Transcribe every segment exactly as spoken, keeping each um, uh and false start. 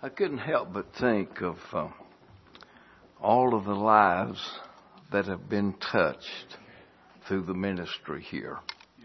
I couldn't help but think of uh, all of the lives that have been touched through the ministry here.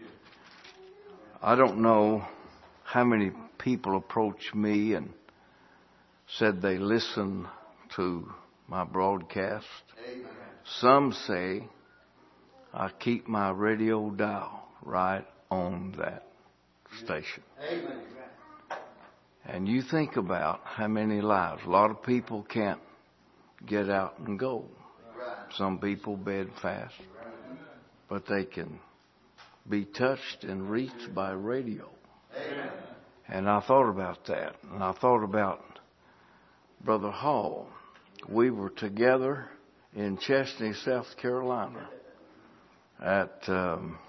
I don't know how many people approached me and said they listen to my broadcast. Amen. Some say I keep my radio dial right on that station. Amen. And you think about how many lives. A lot of people can't get out and go. Some people bed fast. But they can be touched and reached by radio. Amen. And I thought about that. And I thought about Brother Hall. We were together in Chesney, South Carolina at, um,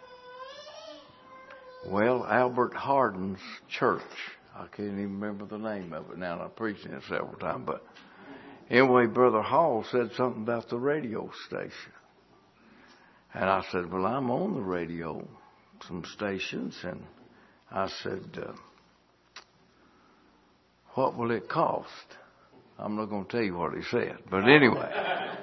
well, Albert Hardin's church. I can't even remember the name of it now, and I've preached it several times. But anyway, Brother Hall said something about the radio station. And I said, well, I'm on the radio, some stations. And I said, uh, what will it cost? I'm not going to tell you what he said. But anyway.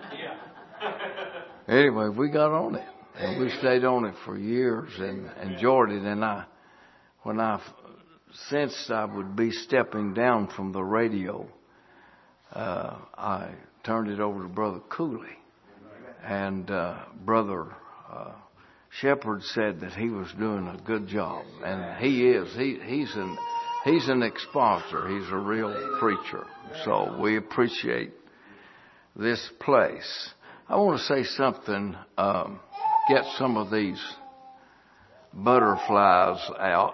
Anyway, we got on it. And we stayed on it for years and enjoyed it. And I, when I sensed I would be stepping down from the radio, uh, I turned it over to Brother Cooley. And uh, Brother uh, Shepherd said that he was doing a good job. And he is. He, he's an he's an expositor. He's a real preacher. So we appreciate this place. I want to say something, um, get some of these butterflies out.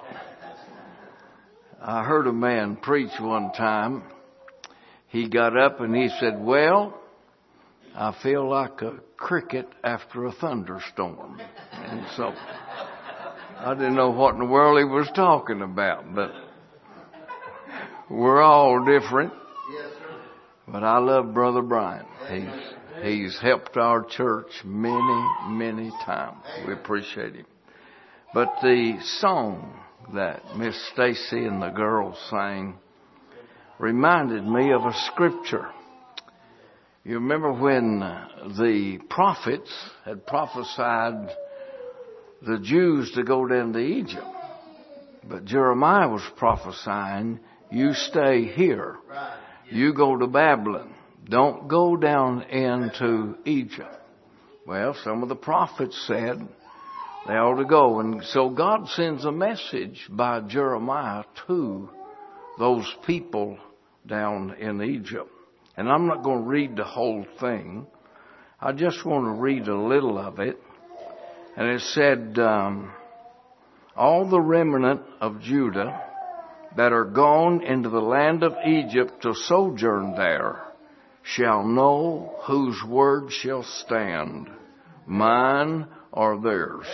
I heard a man preach one time. He got up and he said, well, I feel like a cricket after a thunderstorm. And so I didn't know what in the world he was talking about, but we're all different. But I love Brother Brian. He's, he's helped our church many, many times. We appreciate him. But the song that Miss Stacy and the girls sang reminded me of a scripture. You remember when the prophets had prophesied the Jews to go down to Egypt. But Jeremiah was prophesying, you stay here. You go to Babylon. Don't go down into Egypt. Well, some of the prophets said they ought to go. And so God sends a message by Jeremiah to those people down in Egypt. And I'm not going to read the whole thing. I just want to read a little of it. And it said, um, all the remnant of Judah that are gone into the land of Egypt to sojourn there shall know whose word shall stand, mine or theirs.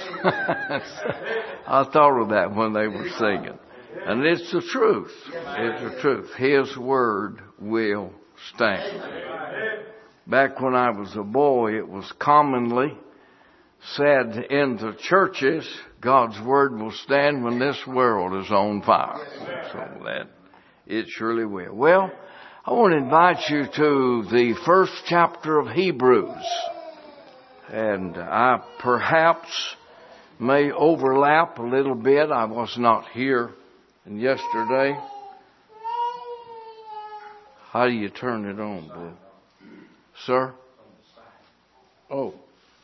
I thought of that when they were singing. And it's the truth. It's the truth. His word will stand. Back when I was a boy, it was commonly said in the churches, God's word will stand when this world is on fire. So that it surely will. Well, I want to invite you to the first chapter of Hebrews. And I perhaps may overlap a little bit. I was not here yesterday. How do you turn it on, Bill? Sir? Oh.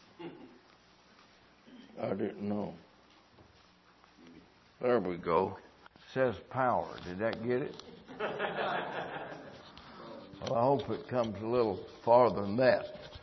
I didn't know. There we go. It says power. Did that get it? Well, I hope it comes a little farther than that.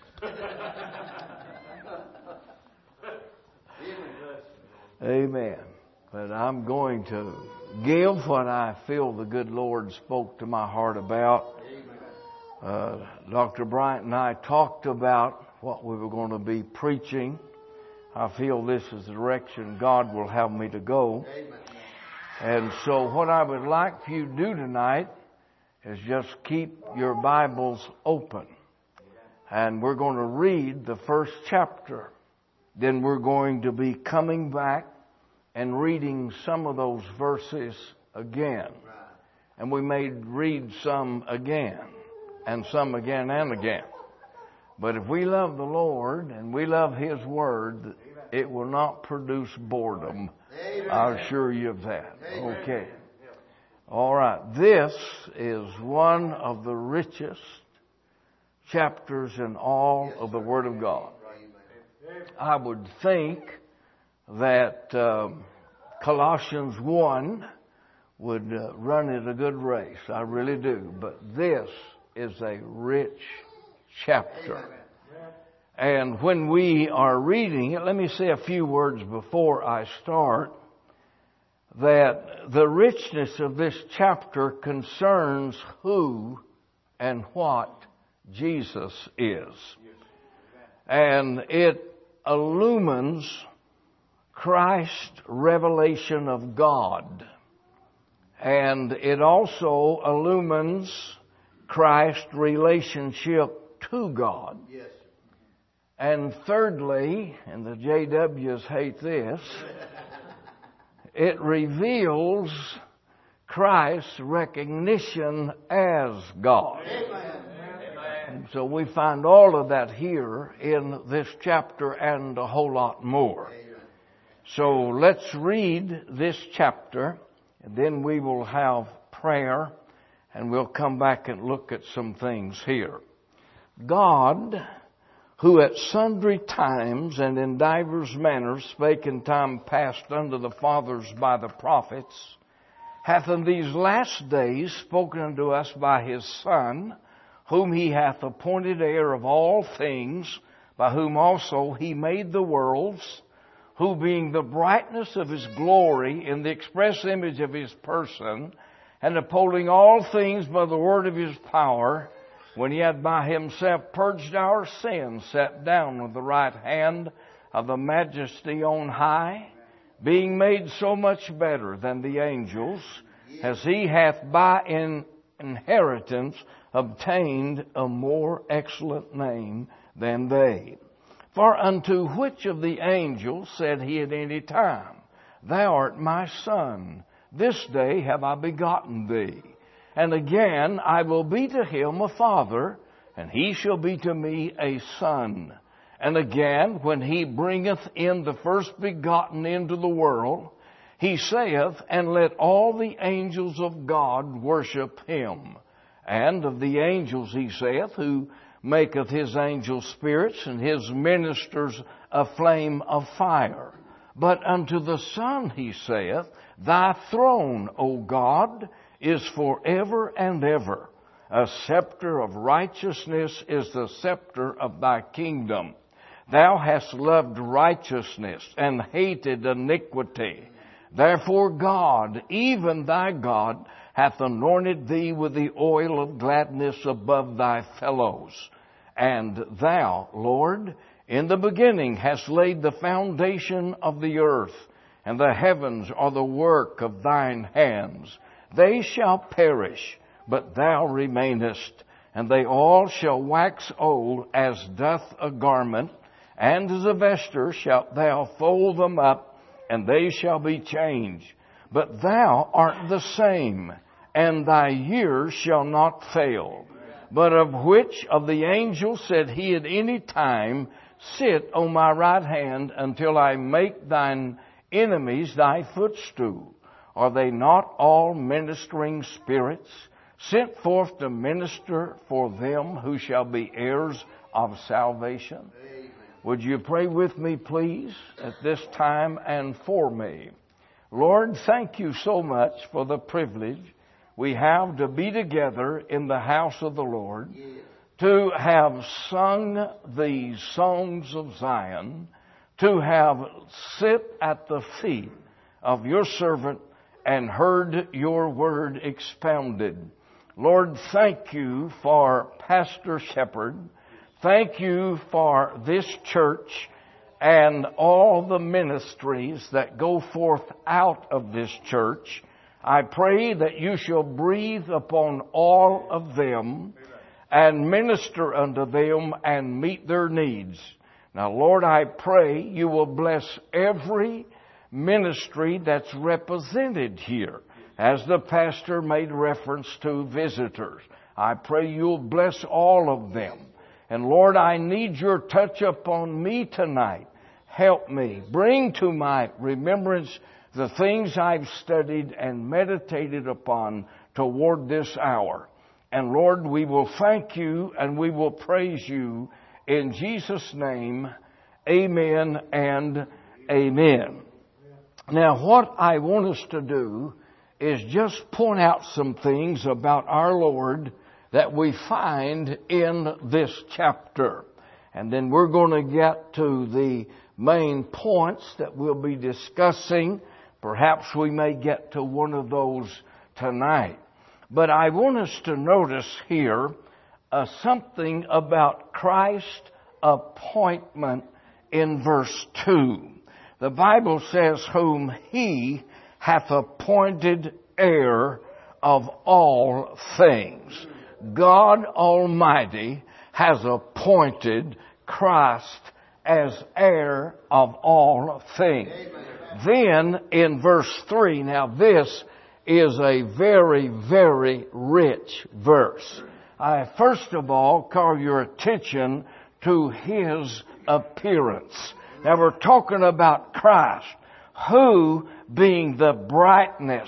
Amen. But I'm going to give what I feel the good Lord spoke to my heart about. Uh, Doctor Bryant and I talked about what we were going to be preaching. I feel this is the direction God will have me to go. And so what I would like for you to do tonight is just keep your Bibles open. And we're going to read the first chapter. Then we're going to be coming back and reading some of those verses again. and we may read some again, and some again and again. But if we love the Lord and we love His Word, it will not produce boredom. I'll assure you of that. Okay. All right. This is one of the richest chapters in all of the Word of God. I would think that um, Colossians one would uh, run it a good race. I really do. But this is a rich chapter. And when we are reading it, let me say a few words before I start, that the richness of this chapter concerns who and what Jesus is. And it illumines Christ's revelation of God. And it also illumines Christ's relationship to God. Yes. And thirdly, and the J Ws hate this, it reveals Christ's recognition as God. Amen. And so we find all of that here in this chapter and a whole lot more. So let's read this chapter, and then we will have prayer, and we'll come back and look at some things here. God, who at sundry times and in divers manners spake in time past unto the fathers by the prophets, hath in these last days spoken unto us by His Son, whom He hath appointed heir of all things, by whom also He made the worlds, who being the brightness of His glory in the express image of His person, and upholding all things by the word of His power, when He had by Himself purged our sins, sat down with the right hand of the Majesty on high, being made so much better than the angels, as He hath by in inheritance obtained a more excellent name than they. For unto which of the angels said He at any time, Thou art my Son, this day have I begotten thee. And again, I will be to him a father, and he shall be to me a son. And again, when He bringeth in the first begotten into the world, He saith, And let all the angels of God worship Him. And of the angels He saith, Who maketh His angels spirits, and His ministers a flame of fire. But unto the Son He saith, Thy throne, O God, is forever and ever. A scepter of righteousness is the scepter of Thy kingdom. Thou hast loved righteousness and hated iniquity. Therefore God, even Thy God, hath anointed Thee with the oil of gladness above Thy fellows. And Thou, Lord, in the beginning hast laid the foundation of the earth, and the heavens are the work of Thine hands. They shall perish, but Thou remainest, and they all shall wax old as doth a garment, and as a vesture shalt Thou fold them up, and they shall be changed. But Thou art the same, and Thy years shall not fail. But of which of the angels said He at any time, Sit on my right hand until I make Thine enemies Thy footstool? Are they not all ministering spirits, sent forth to minister for them who shall be heirs of salvation? Amen. Would you pray with me, please, at this time and for me? Lord, thank You so much for the privilege we have to be together in the house of the Lord, yes, to have sung these songs of Zion, to have sit at the feet of Your servant and heard Your word expounded. Lord, thank You for Pastor Shepherd. Thank You for this church and all the ministries that go forth out of this church. I pray that You shall breathe upon all of them and minister unto them and meet their needs. Now, Lord, I pray You will bless every ministry that's represented here. as the pastor made reference to visitors. I pray you'll bless all of them. And Lord, I need your touch upon me tonight. Help me. Bring to my remembrance the things I've studied and meditated upon toward this hour. And Lord, we will thank you and we will praise you in Jesus' name. Amen and amen. Now, what I want us to do is just point out some things about our Lord that we find in this chapter. And then we're going to get to the main points that we'll be discussing. Perhaps we may get to one of those tonight. But I want us to notice here uh, something about Christ's appointment in verse two. The Bible says, whom he hath appointed heir of all things. God Almighty has appointed Christ as heir of all things. Amen. Then in verse three, now this is a very, very rich verse. I first of all call your attention to his appearance. Now we're talking about Christ, who being the brightness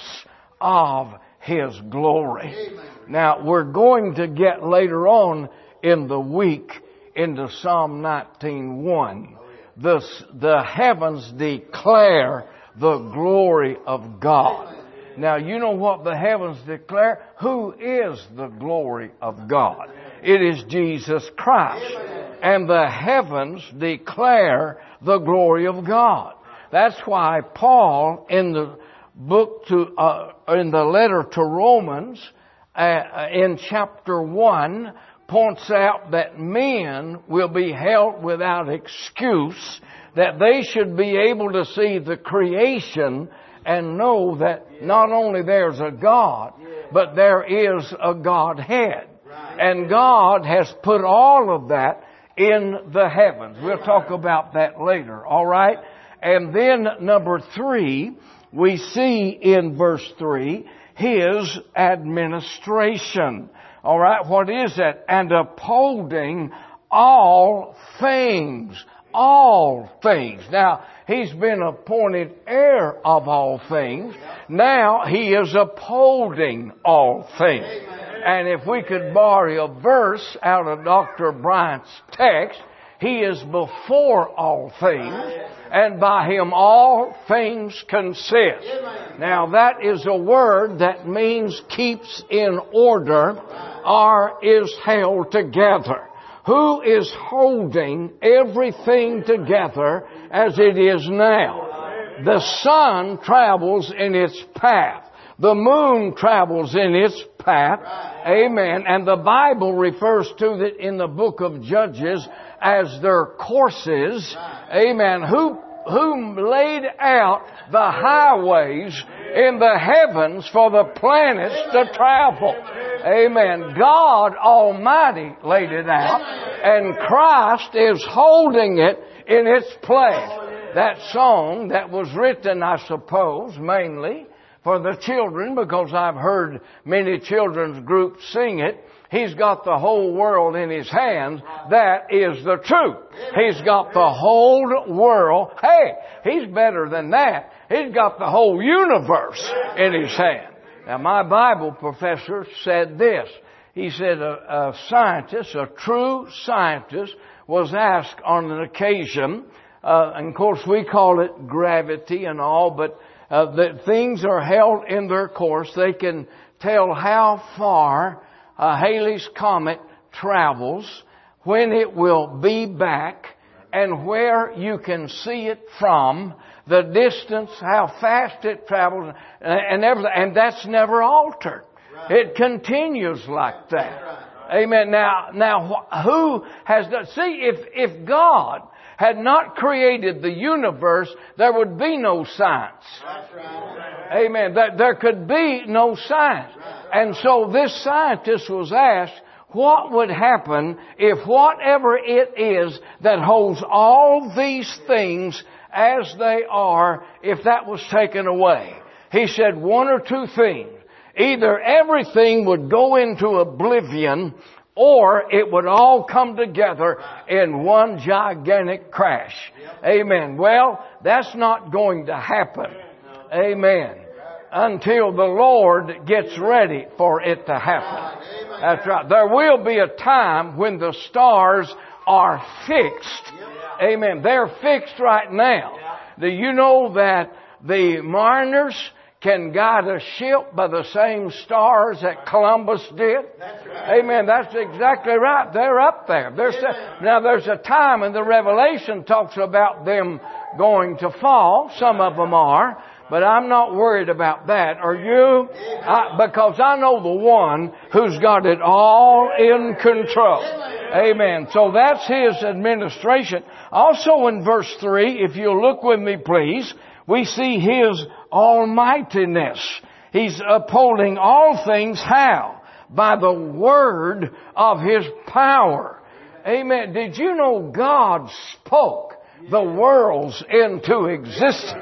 of his glory. Amen. Now we're going to get later on in the week into Psalm nineteen one. The, the heavens declare the glory of God. Now you know what the heavens declare? Who is the glory of God? It is Jesus Christ. And the heavens declare the glory of God. That's why Paul in the book to, uh, in the letter to Romans, uh, in chapter one, points out that men will be held without excuse, that they should be able to see the creation and know that not only there's a God, but there is a Godhead. And God has put all of that in the heavens. We'll talk about that later, all right? And then number three, we see in verse three, his administration. All right, what is that? And upholding all things. All things. Now, he's been appointed heir of all things. Now, he is upholding all things. And if we could borrow a verse out of Doctor Bryant's text, he is before all things, and by him all things consist. Now that is a word that means keeps in order or is held together. Who is holding everything together as it is now? The sun travels in its path. The moon travels in its path. Amen. And the Bible refers to it in the book of Judges as their courses. Amen. Who, who laid out the highways in the heavens for the planets to travel. Amen. God Almighty laid it out, and Christ is holding it in its place. That song that was written, I suppose, mainly for the children, because I've heard many children's groups sing it. He's got the whole world in his hands. That is the truth. He's got the whole world. Hey, he's better than that. He's got the whole universe in his hand. Now, my Bible professor said this. He said a, a scientist, a true scientist, was asked on an occasion, uh, and of course we call it gravity and all, but uh, that things are held in their course. They can tell how far uh, Halley's Comet travels, when it will be back, and where you can see it from, the distance, how fast it travels, and everything. And that's never altered. Right. It continues like that. Right. Amen. Now, now, who has done? See, if if God had not created the universe, there would be no science. Right. Amen. There, there could be no science. Right. And so this scientist was asked, what would happen if whatever it is that holds all these things as they are, if that was taken away? He said one or two things. Either everything would go into oblivion, or it would all come together in one gigantic crash. Amen. Well, that's not going to happen. Amen. Until the Lord gets ready for it to happen. That's right. There will be a time when the stars are fixed. Amen. They're fixed right now. Do you know that the mariners can guide a ship by the same stars that Columbus did? That's right. Amen. That's exactly right. They're up there. There's a, now there's a time, and the Revelation talks about them going to fall. Some of them are. But I'm not worried about that. Are you? I, because I know the one who's got it all in control. Amen. So that's His administration. Also in verse three, if you'll look with me please, we see His almightiness. He's upholding all things how? By the word of His power. Amen. Did you know God spoke the worlds into existence?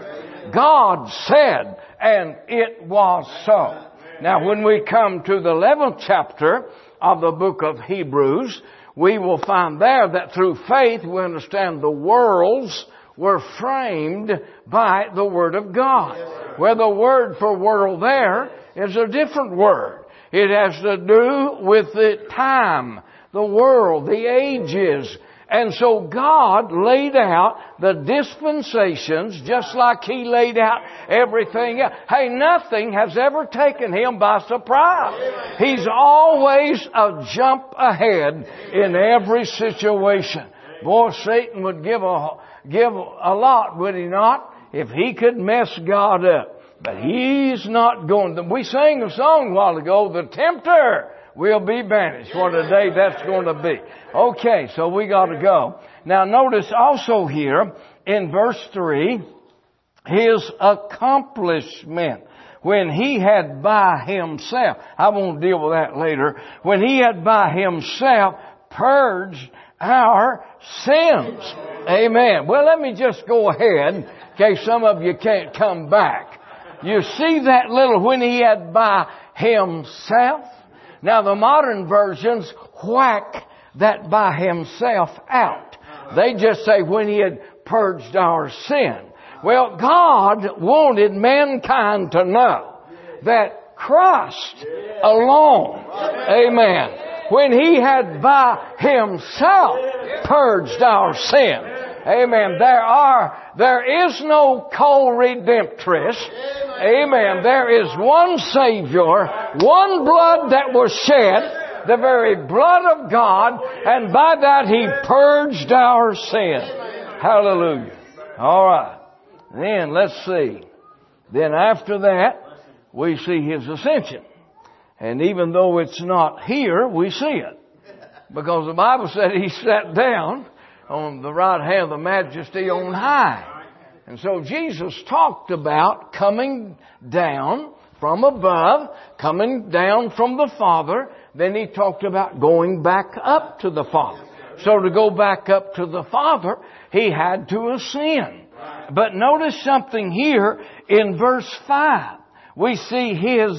God said, and it was so. Now when we come to the eleventh chapter of the book of Hebrews, we will find there that through faith we understand the worlds were framed by the Word of God. Where the word for world there is a different word. It has to do with the time, the world, the ages. And so God laid out the dispensations just like He laid out everything else. Hey, nothing has ever taken Him by surprise. He's always a jump ahead in every situation. Boy, Satan would give a, give a lot, would he not, if he could mess God up. But he's not going to. We sang a song a while ago, the tempter will be banished. What a day that's going to be. Okay, so we got to go. Now notice also here in verse three, His accomplishment. When He had by Himself, I won't deal with that later, when He had by Himself purged our sins. Amen. Well, let me just go ahead in case some of you can't come back. You see that little when He had by Himself? Now the modern versions whack that by Himself out. They just say when He had purged our sin. Well, God wanted mankind to know that Christ alone, amen, when He had by Himself purged our sin, amen, there are, there is no co-redemptress. Amen. There is one Savior, one blood that was shed, the very blood of God, and by that He purged our sin. Hallelujah. All right. Then let's see. Then after that, we see His ascension. And even though it's not here, we see it. Because the Bible said He sat down on the right hand of the Majesty on high. And so Jesus talked about coming down from above, coming down from the Father. Then He talked about going back up to the Father. So to go back up to the Father, He had to ascend. But notice something here in verse five. We see His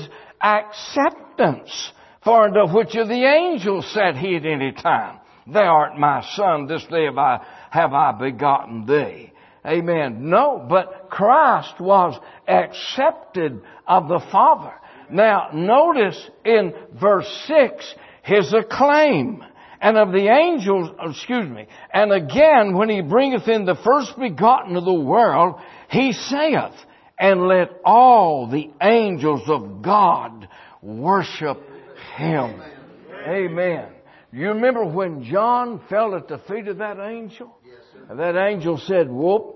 acceptance. For unto which of the angels said He at any time, Thou art my Son, this day have I, have I begotten Thee. Amen. No, but Christ was accepted of the Father. Now, notice in verse six, His acclaim. And of the angels, excuse me, and again, when He bringeth in the first begotten of the world, He saith, and let all the angels of God worship Him. Amen. You remember when John fell at the feet of that angel? And that angel said, whoop.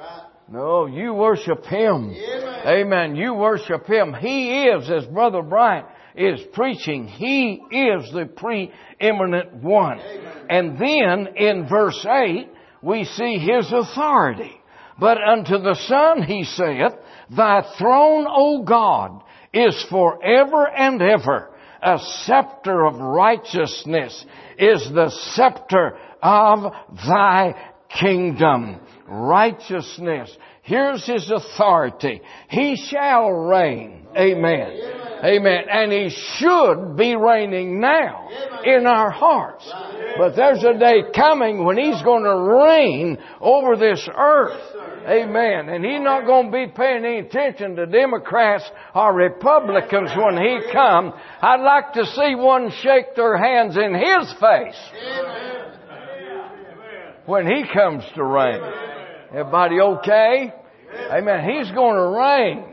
No, you worship Him. Amen. You worship Him. He is, as Brother Bryant is preaching, He is the preeminent one. And then in verse eight, we see His authority. But unto the Son He saith, Thy throne, O God, is forever and ever. A scepter of righteousness is the scepter of Thy kingdom, righteousness. Here's His authority. He shall reign. Amen. Amen. And He should be reigning now in our hearts. But there's a day coming when He's going to reign over this earth. Amen. And He's not going to be paying any attention to Democrats or Republicans when He comes. I'd like to see one shake their hands in His face when He comes to reign. Everybody okay? Amen. He's going to reign.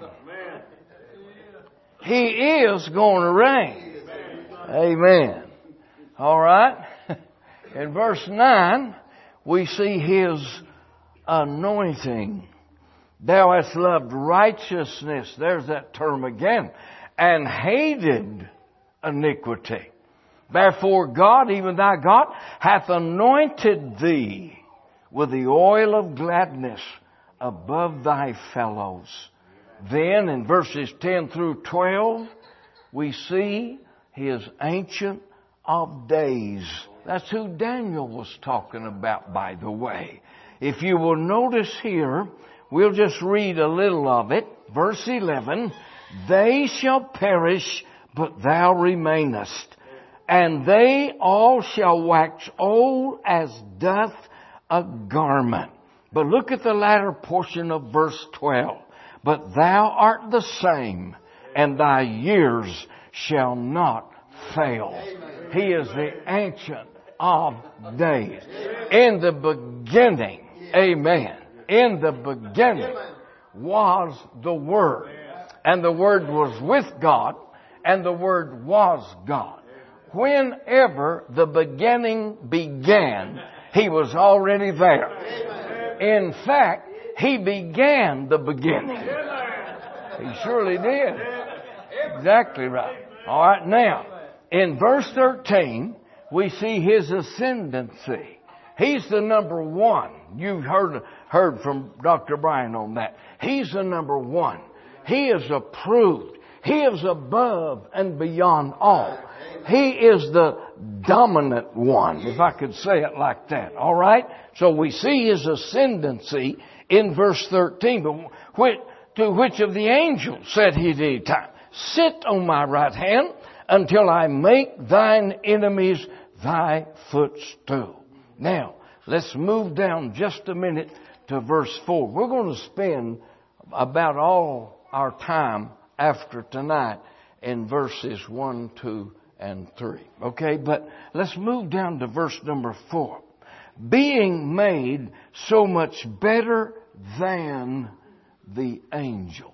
He is going to reign. Amen. All right. In verse nine, we see His anointing. Thou hast loved righteousness. There's that term again. And hated iniquity. Therefore God, even thy God, hath anointed thee with the oil of gladness above thy fellows. Then in verses ten through twelve, we see His Ancient of Days. That's who Daniel was talking about, by the way. If you will notice here, we'll just read a little of it. Verse eleven, they shall perish, but thou remainest. And they all shall wax old as doth a garment. But look at the latter portion of verse twelve. But thou art the same, and thy years shall not fail. He is the Ancient of Days. In the beginning, amen, in the beginning was the Word. And the Word was with God, and the Word was God. Whenever the beginning began, He was already there. In fact, He began the beginning. He surely did. Exactly right. All right, now, in verse thirteen, we see His ascendancy. He's the number one. You've heard, heard from Doctor Brian on that. He's the number one. He is approved. He is above and beyond all. He is the dominant one, if I could say it like that. All right? So we see His ascendancy in verse thirteen. But which, to which of the angels said He at any time, sit on my right hand until I make thine enemies thy footstool. Now, let's move down just a minute to verse four. We're going to spend about all our time after tonight in verses one, two, and three. Okay, but let's move down to verse number four. Being made so much better than the angels.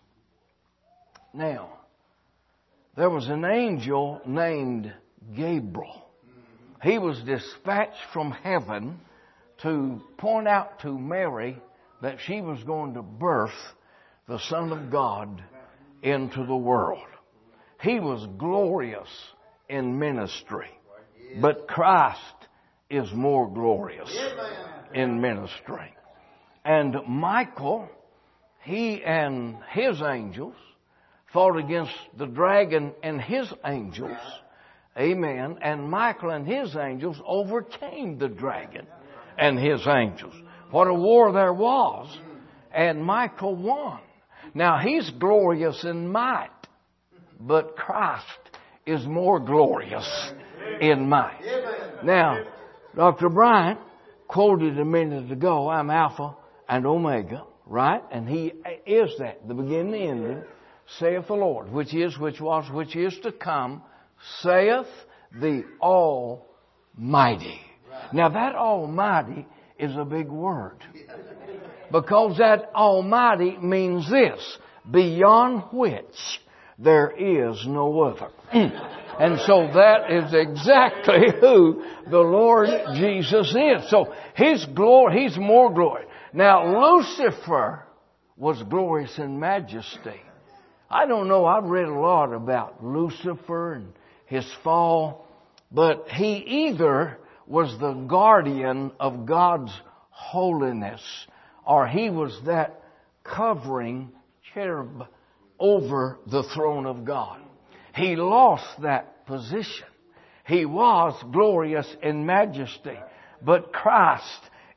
Now, there was an angel named Gabriel. He was dispatched from heaven to point out to Mary that she was going to birth the Son of God into the world. He was glorious in ministry, but Christ is more glorious in ministry. And Michael, he and his angels fought against the dragon and his angels. Amen. And Michael and his angels overcame the dragon and his angels. What a war there was. And Michael won. Now he's glorious in might, but Christ is more glorious in might. Now, Doctor Bryant quoted a minute ago, I'm Alpha and Omega, right? And He is that, the beginning and the ending, saith the Lord, which is, which was, which is to come, saith the Almighty. Now that Almighty is a big word. Because that Almighty means this, beyond which there is no other. And so that is exactly who the Lord Jesus is. So His glory, He's more glory. Now Lucifer was glorious in majesty. I don't know, I've read a lot about Lucifer and his fall, but he either was the guardian of God's holiness, or he was that covering cherub over the throne of God. He lost that position. He was glorious in majesty, but Christ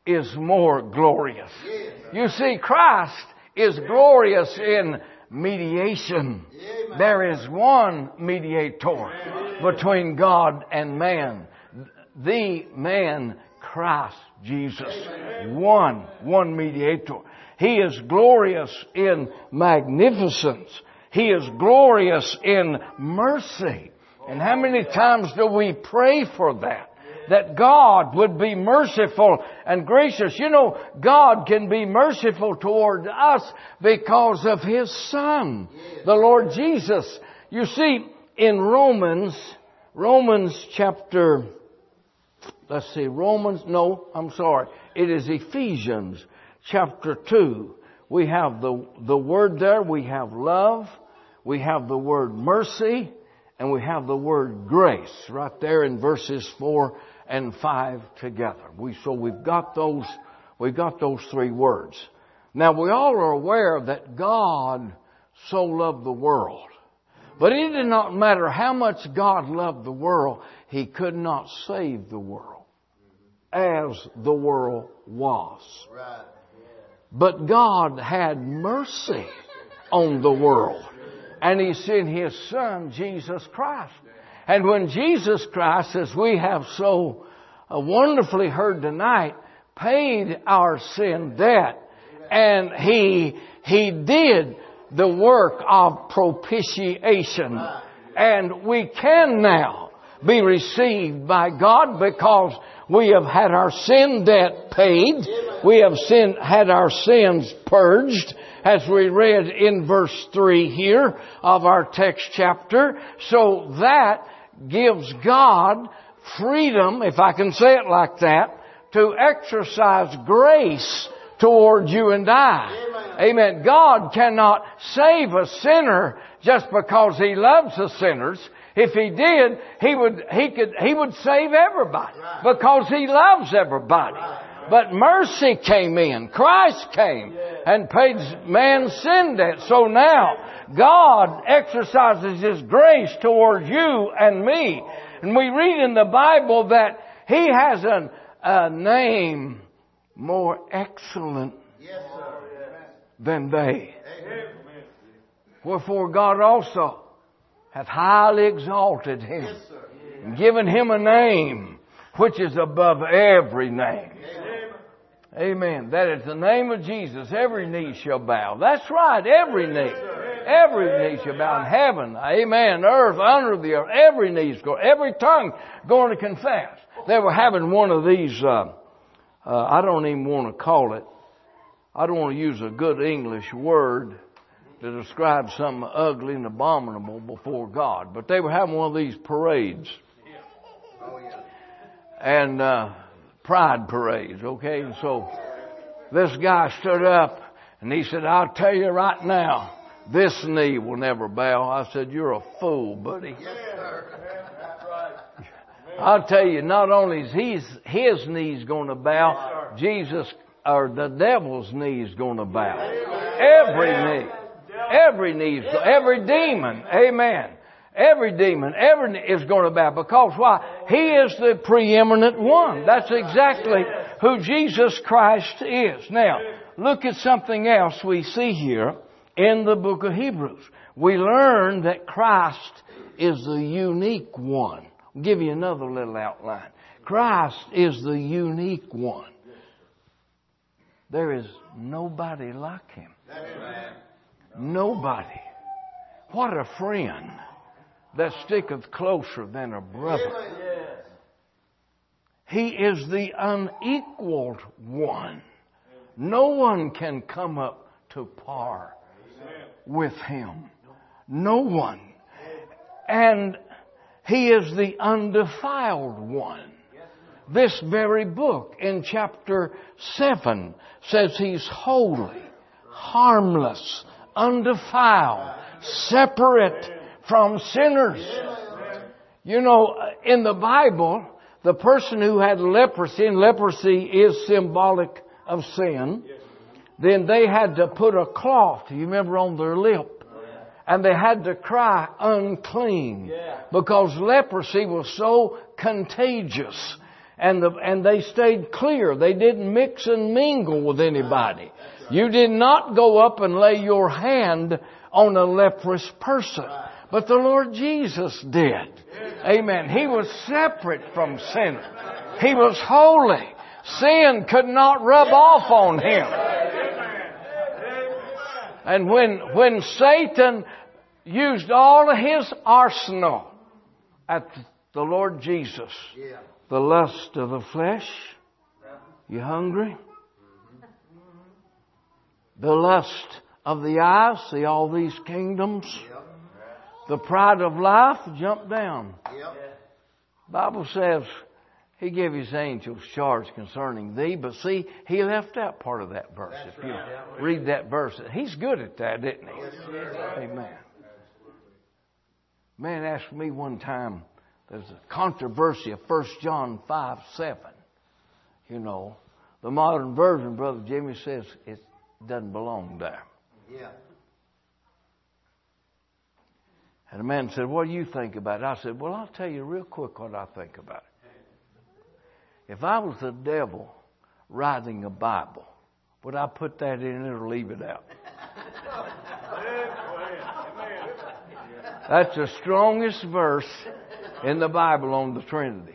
is more glorious. You see, Christ is glorious in mediation. There is one mediator between God and man. The man, Christ Jesus. One, one mediator. He is glorious in magnificence. He is glorious in mercy. And how many times do we pray for that? That God would be merciful and gracious. You know, God can be merciful toward us because of His Son, the Lord Jesus. You see, in Romans, Romans chapter, let's see, Romans, no, I'm sorry. It is Ephesians chapter two. We have the, the word there, we have love, we have the word mercy, and we have the word grace right there in verses four and five together. We, so we've got those, we've got those three words. Now we all are aware that God so loved the world. But it did not matter how much God loved the world, He could not save the world as the world was. But God had mercy on the world. And He sent His Son, Jesus Christ. And when Jesus Christ, as we have so uh, wonderfully heard tonight, paid our sin debt, and He, He did the work of propitiation. And we can now be received by God because we have had our sin debt paid. We have sin, had our sins purged, as we read in verse three here of our text chapter. So that gives God freedom, if I can say it like that, to exercise grace toward you and I. Amen. Amen. God cannot save a sinner just because He loves the sinners. If He did, He would, He could, He would save everybody because He loves everybody. But mercy came in. Christ came and paid man's sin debt. So now God exercises His grace toward you and me. And we read in the Bible that He has an, a name more excellent than they. Wherefore God also hath highly exalted Him and given Him a name which is above every name. Amen. That is the name of Jesus. Every knee shall bow. That's right. Every knee. Every knee shall bow in heaven. Amen. Earth, under the earth. Every knee's going. Every tongue going to confess. They were having one of these, uh, uh, I don't even want to call it. I don't want to use a good English word to describe something ugly and abominable before God. But they were having one of these parades. And, uh, pride parades, okay? And so this guy stood up and he said, I'll tell you right now, this knee will never bow. I said, you're a fool, buddy. Yes, sir. That's right. I'll tell you, not only is his, his knees going to bow, yes, Jesus, or the devil's knee is going to bow. Amen. Every knee. Every knee, every demon. Amen. Every demon, every is going to bow. Because why? He is the preeminent one. That's exactly who Jesus Christ is. Now, look at something else we see here in the book of Hebrews. We learn that Christ is the unique one. I'll give you another little outline. Christ is the unique one. There is nobody like Him. Nobody. What a friend that sticketh closer than a brother. He is the unequaled one. No one can come up to par with Him. No one. And He is the undefiled one. This very book in chapter seven says He's holy, harmless, undefiled, separate from sinners. You know, in the Bible, the person who had leprosy, and leprosy is symbolic of sin, then they had to put a cloth, you remember, on their lip. And they had to cry unclean because leprosy was so contagious. And the, and they stayed clear. They didn't mix and mingle with anybody. You did not go up and lay your hand on a leprous person. But the Lord Jesus did. Amen. He was separate from sin. He was holy. Sin could not rub off on Him. And when, when Satan used all of his arsenal at the Lord Jesus, the lust of the flesh, you hungry? The lust of the eyes, see all these kingdoms? The pride of life, jump down. Bible says He gave His angels charge concerning thee, but see, He left out part of that verse. That's if you right. read that verse, He's good at that, isn't He? Yes, amen. Man asked me one time, there's a controversy of First John five seven. You know, the modern version, Brother Jimmy says it doesn't belong there. Yeah. And a man said, what do you think about it? I said, well, I'll tell you real quick what I think about it. If I was the devil writing a Bible, would I put that in it or leave it out? That's the strongest verse in the Bible on the Trinity.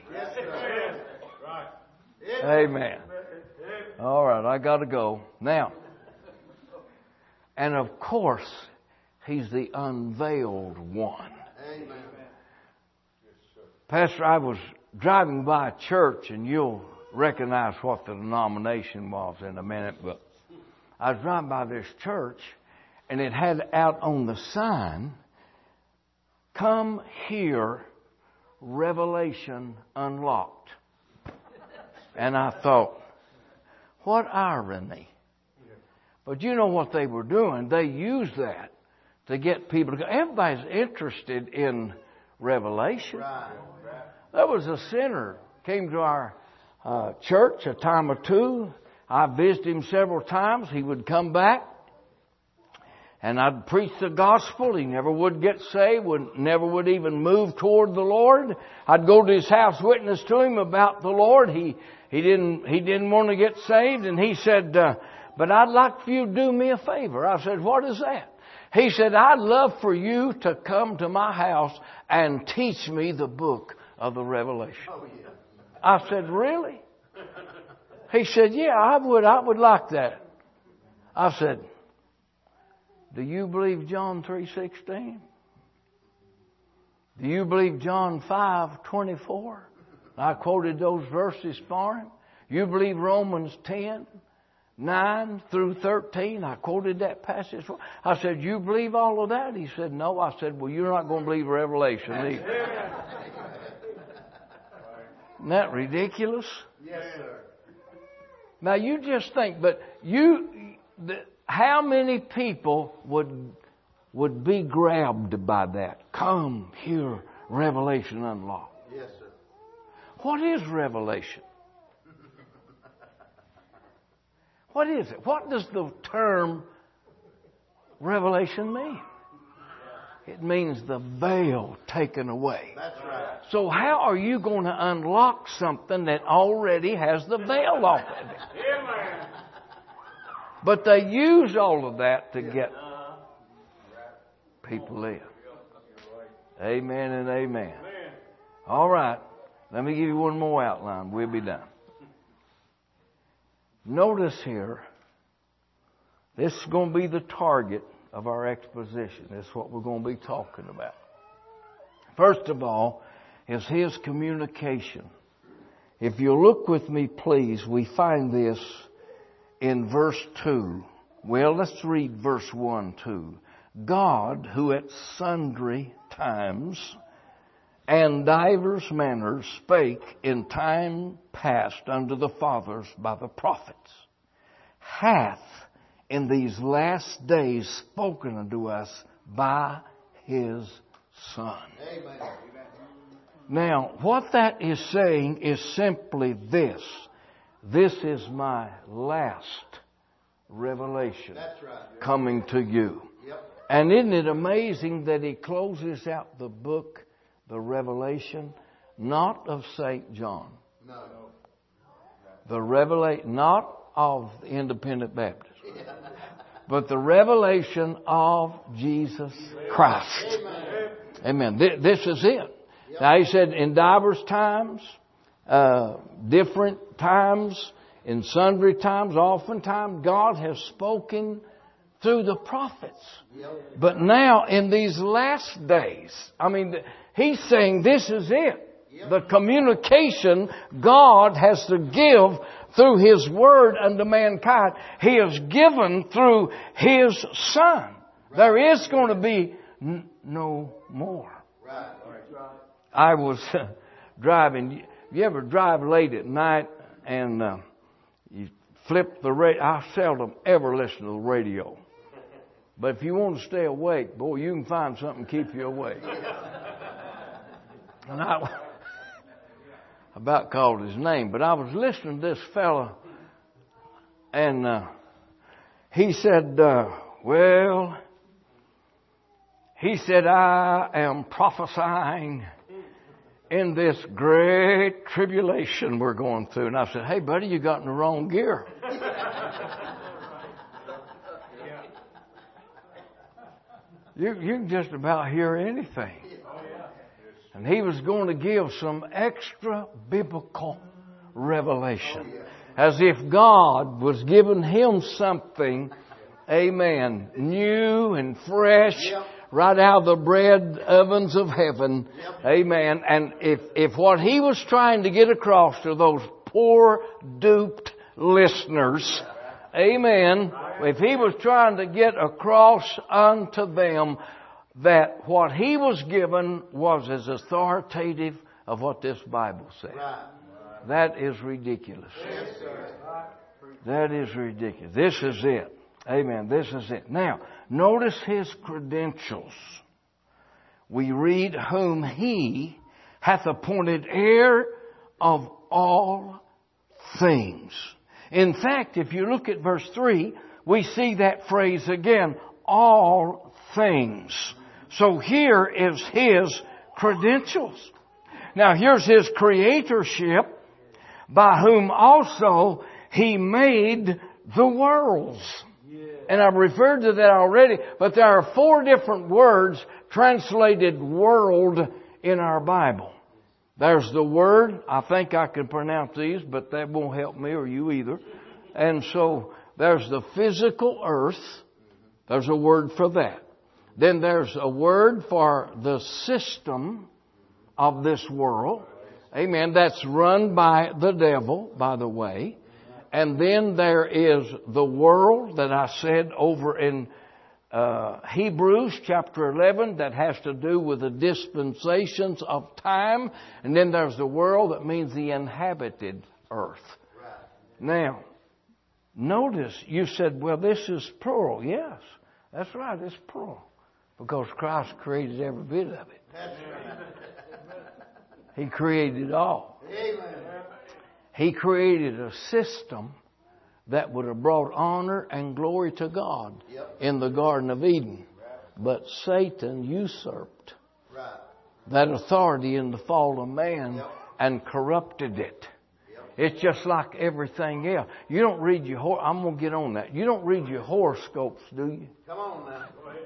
Amen. All right, I got to go. Now, and of course, He's the unveiled one. Amen. Pastor, I was driving by a church, and you'll recognize what the denomination was in a minute, but I was driving by this church, and it had out on the sign, "Come here, Revelation Unlocked." And I thought, what irony. But you know what they were doing? They used that to get people to go. Everybody's interested in Revelation. Right. There was a sinner came to our uh, church a time or two. I visited him several times. He would come back, and I'd preach the gospel. He never would get saved. Would never would even move toward the Lord. I'd go to his house, witness to him about the Lord. He he didn't he didn't want to get saved, and he said, uh, "But I'd like for you to do me a favor." I said, "What is that?" He said, "I'd love for you to come to my house and teach me the book of the Revelation." Oh, yeah. I said, "Really?" He said, "Yeah, I would. I would like that." I said, "Do you believe John three sixteen? Do you believe John five twenty-four? I quoted those verses for him. You believe Romans ten? nine through thirteen, I quoted that passage. I said, "You believe all of that?" He said, "No." I said, "Well, you're not going to believe Revelation either." Isn't that ridiculous? Yes, sir. Now you just think, but you, the, how many people would would be grabbed by that? Come here, Revelation Unlocked. Yes, sir. What is Revelation? What is it? What does the term revelation mean? It means the veil taken away. That's right. So how are you going to unlock something that already has the veil off of it? But they use all of that to get people in. Amen and amen. All right. Let me give you one more outline. We'll be done. Notice here, this is going to be the target of our exposition. This is what we're going to be talking about. First of all, is His communication. If you look with me, please, we find this in verse two. Well, let's read verse one too. God, who at sundry times and divers manners spake in time past unto the fathers by the prophets, hath in these last days spoken unto us by His Son. Amen. Now, what that is saying is simply this. This is my last revelation. That's right. Coming to you. Yep. And isn't it amazing that He closes out the book, the Revelation, not of Saint John. No. The revelation, not of the Independent Baptist, but the revelation of Jesus Christ. Amen. This is it. Now he said in divers times, uh, different times, in sundry times, oftentimes God has spoken through the prophets. But now in these last days, I mean, he's saying this is it. The communication God has to give through His Word unto mankind, He has given through His Son. There is going to be n- no more. I was uh, driving. You ever drive late at night and uh, you flip the radio? I seldom ever listen to the radio. But if you want to stay awake, boy, you can find something to keep you awake. And I about called his name, but I was listening to this fella, and uh, he said, uh, well, he said, I am prophesying in this great tribulation we're going through. And I said, hey, buddy, you got in the wrong gear. You, you can just about hear anything. And he was going to give some extra biblical revelation. As if God was giving him something, amen, new and fresh, right out of the bread ovens of heaven. Amen. And if, if what he was trying to get across to those poor, duped listeners, amen, if he was trying to get across unto them that what he was given was as authoritative of what this Bible said. That is ridiculous. That is ridiculous. This is it. Amen. This is it. Now, notice his credentials. We read, whom he hath appointed heir of all things. In fact, if you look at verse three, we see that phrase again, all things. So here is his credentials. Now here's his creatorship, by whom also he made the worlds. And I've referred to that already, but there are four different words translated world in our Bible. There's the word, I think I can pronounce these, but that won't help me or you either. And so there's the physical earth. There's a word for that. Then there's a word for the system of this world. Amen. That's run by the devil, by the way. And then there is the world that I said over in uh, Hebrews chapter eleven that has to do with the dispensations of time. And then there's the world that means the inhabited earth. Now, notice you said, well, this is plural. Yes, that's right. It's plural. Because Christ created every bit of it. He created it all. He created a system that would have brought honor and glory to God in the Garden of Eden. But Satan usurped that authority in the fall of man and corrupted it. It's just like everything else. You don't read your hor- I'm going to get on that. You don't read your horoscopes, do you? Come on now.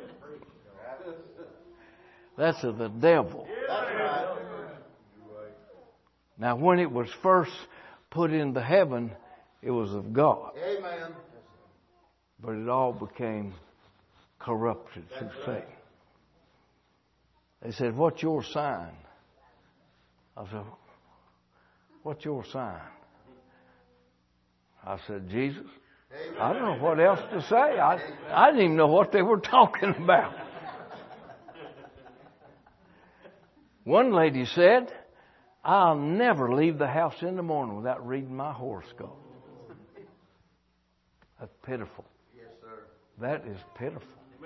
That's of the devil. That's right. Now, when it was first put into heaven, it was of God. Amen. But it all became corrupted through Satan. They said, what's your sign? I said, what's your sign? I said, Jesus. I don't know what else to say. I, I didn't even know what they were talking about. One lady said, I'll never leave the house in the morning without reading my horoscope. That's pitiful. Yes, sir. That is pitiful.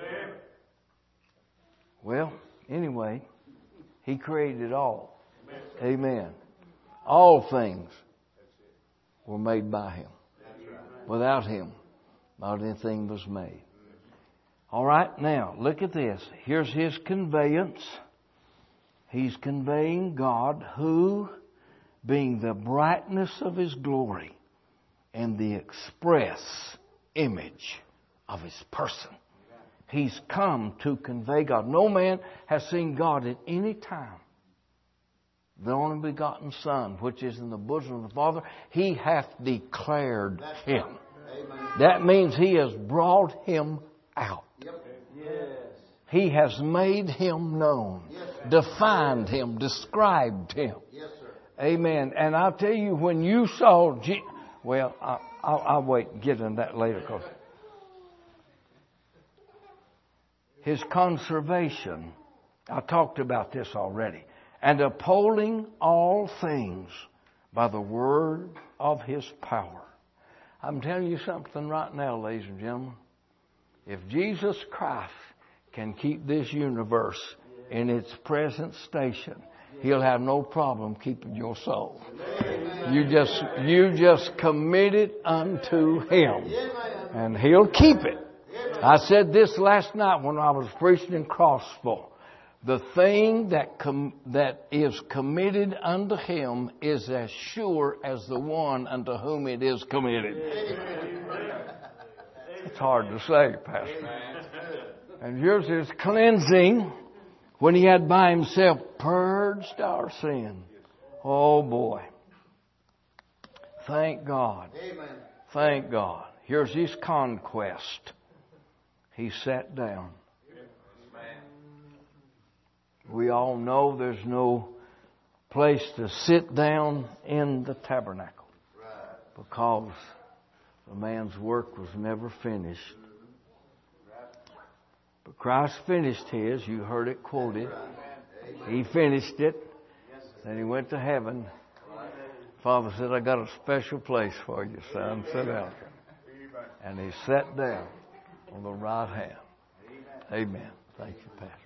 Well, anyway, He created it all. Amen. All things were made by Him. Without Him, not anything was made. All right, now, look at this. Here's His conveyance. He's conveying God, who, being the brightness of His glory in the express image of His person. He's come to convey God. No man has seen God at any time. The only begotten Son, which is in the bosom of the Father, He hath declared Him. That means He has brought Him out. He has made Him known, defined Him, described Him. Amen. And I'll tell you, when you saw, Je- well, I, I'll, I'll wait and get into that later. Cause His conservation, I talked about this already, and upholding all things by the word of His power. I'm telling you something right now, ladies and gentlemen. If Jesus Christ can keep this universe in its present station, He'll have no problem keeping your soul. You just, you just commit it unto Him, and He'll keep it. I said this last night when I was preaching in Crossville. The thing that com- that is committed unto Him is as sure as the one unto whom it is committed. It's hard to say, Pastor. And yours is cleansing when He had by Himself purged our sin. Oh boy. Thank God. Thank God. Here's His conquest. He sat down. We all know there's no place to sit down in the tabernacle because the man's work was never finished. But Christ finished His. You heard it quoted. He finished it. Then He went to heaven. Father said, I got a special place for you, son. Sit down. And He sat down on the right hand. Amen. Thank you, Pastor.